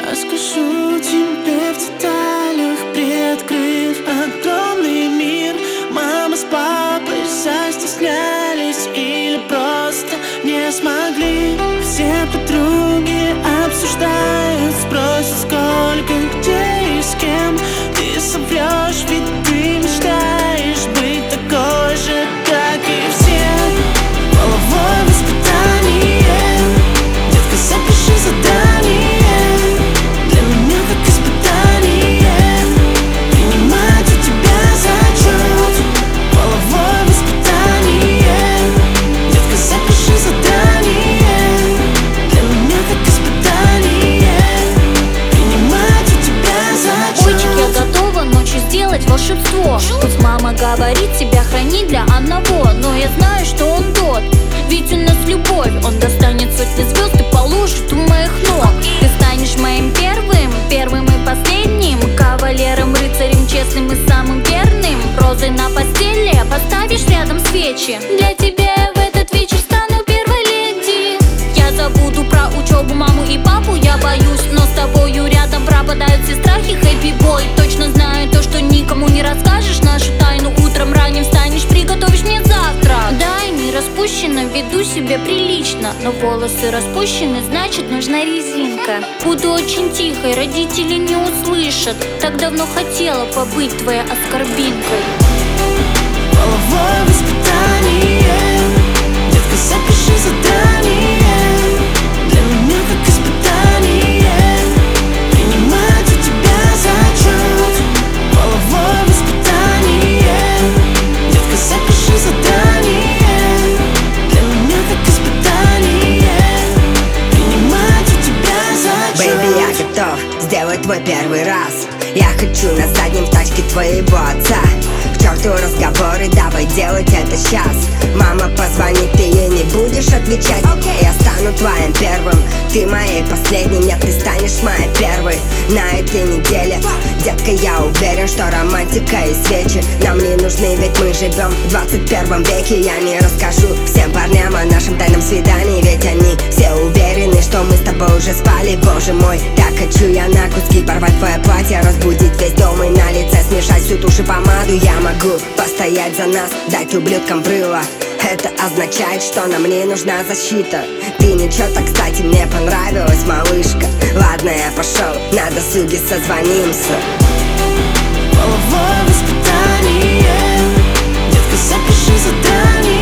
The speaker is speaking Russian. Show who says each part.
Speaker 1: Расскажу тебе в деталях, приоткрыв огромный мир. Мама с папой застеснялись или просто не смогли. Все подруги обсуждают, спросят, сколько, где и с кем. Ты соврешь, ведь ты мечтаешь быть такой же, как и все. Половое воспитание, детка, запиши задание. Для меня как испытание принимать у тебя зачет. Половое воспитание, детка, запиши задание. Для меня как испытание принимать у тебя зачет.
Speaker 2: Ойчик, я готова ночью сделать волшебство. Пусть мама говорит, тебя хранить для одного, но я знаю, что он тот. Ведь у нас любовь, он достанет сотни звезд и положит у моих ног. Ты станешь моим первым и последним кавалером, рыцарем, честным и самым верным. Розой на постели поставишь рядом свечи. Для тебя я в этот вечер стану первой леди. Я забуду про учебу, маму и папу, я боюсь, но с тобою рядом пропадают все страхи. Хэппи бой, точно знаю то, что никому не расскажешь. Нашу тайну утром ранним встанешь, приготовишь мне завтрак. Да, и не распущена, веду себя прилично, но волосы распущены, значит нужна резинка. Буду очень тихой, родители не услышат. Так давно хотела побыть твоей оскорбинкой.
Speaker 1: Половое воспитание, детка, запиши задание. Для меня как испытание принимать у тебя зачет. Половое воспитание, детка, запиши задание. Для меня как испытание принимать у тебя зачет.
Speaker 3: Бэйби, я готов сделать твой первый раз. Я хочу на заднем в тачке твоего отца. К черту разговоры, давай делать это сейчас. Мама позвонит, ты ей не будешь отвечать. Я стану твоим первым, ты моей последней. Нет, ты станешь моей первой на этой неделе. Детка, я уверен, что романтика и свечи нам не нужны, ведь мы живем в 21 веке. Я не расскажу всем парням о нашем тайном свидании, ведь они все уверены, что мы с тобой уже спали. Боже мой, так хочу я на куски порвать твое платье, разбудить весь дом и на лице смешать всю тушь и помаду. Я могу постоять за нас, дать ублюдкам брыло. Это означает, что нам не нужна защита. Ты ничего так, кстати, мне понравилась, малышка. Ладно, я пошел, на досуге созвонимся.
Speaker 1: Половое воспитание, детка, запиши задание.